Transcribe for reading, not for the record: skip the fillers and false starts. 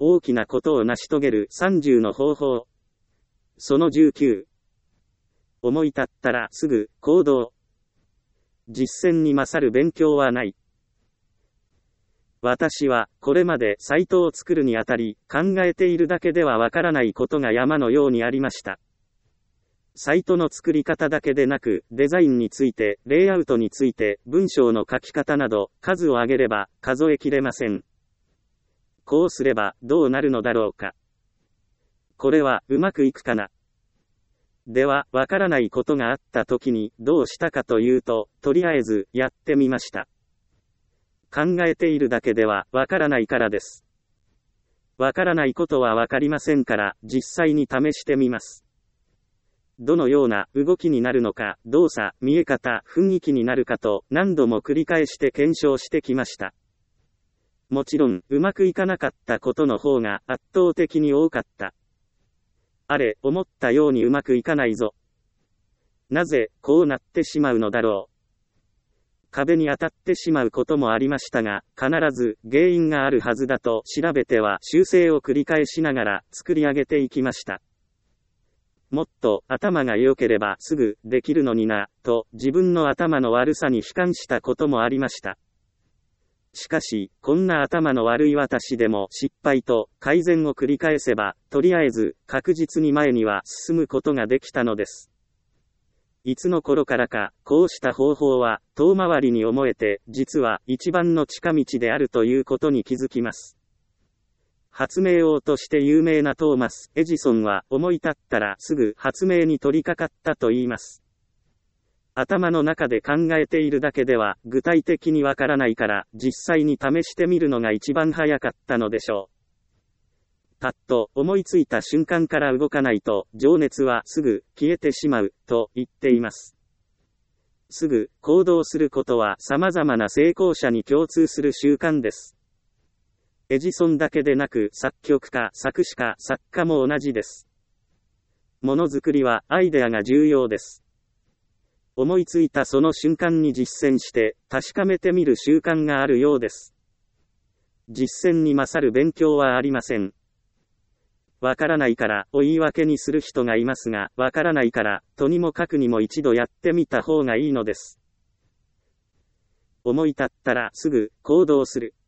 大きなことを成し遂げる30の方法。その19。思い立ったらすぐ行動。実践に勝る勉強はない。私はこれまでサイトを作るにあたり、考えているだけではわからないことが山のようにありました。サイトの作り方だけでなく、デザインについて、レイアウトについて、文章の書き方など、数を挙げれば数えきれません。こうすればどうなるのだろうか。これはうまくいくかな。では、わからないことがあった時にどうしたかというと、とりあえずやってみました。考えているだけではわからないからです。わからないことはわかりませんから、実際に試してみます。どのような動きになるのか、動作、見え方、雰囲気になるかと何度も繰り返して検証してきました。もちろん、うまくいかなかったことの方が圧倒的に多かった。あれ、思ったようにうまくいかないぞ。なぜ、こうなってしまうのだろう。壁に当たってしまうこともありましたが、必ず原因があるはずだと調べては修正を繰り返しながら作り上げていきました。もっと頭が良ければすぐできるのにな、と自分の頭の悪さに悲観したこともありました。しかし、こんな頭の悪い私でも失敗と改善を繰り返せば、とりあえず確実に前には進むことができたのです。いつの頃からか、こうした方法は遠回りに思えて、実は一番の近道であるということに気づきます。発明王として有名なトーマス・エジソンは思い立ったらすぐ発明に取り掛かったと言います。頭の中で考えているだけでは具体的にわからないから実際に試してみるのが一番早かったのでしょう。パッと思いついた瞬間から動かないと情熱はすぐ消えてしまうと言っています。すぐ行動することは様々な成功者に共通する習慣です。エジソンだけでなく作曲家、作詞家、作家も同じです。ものづくりはアイデアが重要です。思いついたその瞬間に実践して確かめてみる習慣があるようです。実践に勝る勉強はありません。わからないからを言い訳にする人がいますが、わからないからとにもかくにも一度やってみた方がいいのです。思い立ったらすぐ行動する。